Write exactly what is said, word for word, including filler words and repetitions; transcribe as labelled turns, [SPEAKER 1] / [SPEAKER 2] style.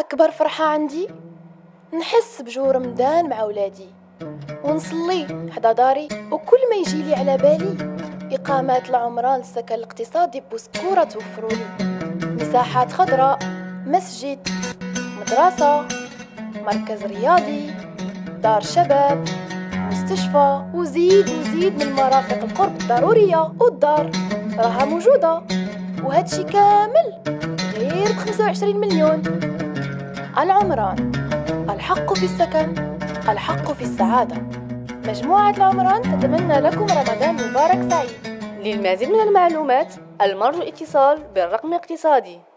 [SPEAKER 1] أكبر فرحة عندي نحس بجو رمضان مع ولادي ونصلي حدا داري، وكل ما يجيلي على بالي إقامات العمران السكن الاقتصادي بوسكورة توفرولي مساحات خضراء، مسجد، مدرسة، مركز رياضي، دار شباب، مستشفى، وزيد وزيد من مرافق القرب الضرورية. والدار راها موجودة، وهادشي كامل غير بخمسة وعشرين مليون. العمران، الحق في السكن، الحق في السعادة. مجموعة العمران تتمنى لكم رمضان مبارك سعيد.
[SPEAKER 2] للمزيد من المعلومات المرجو الاتصال بالرقم الاقتصادي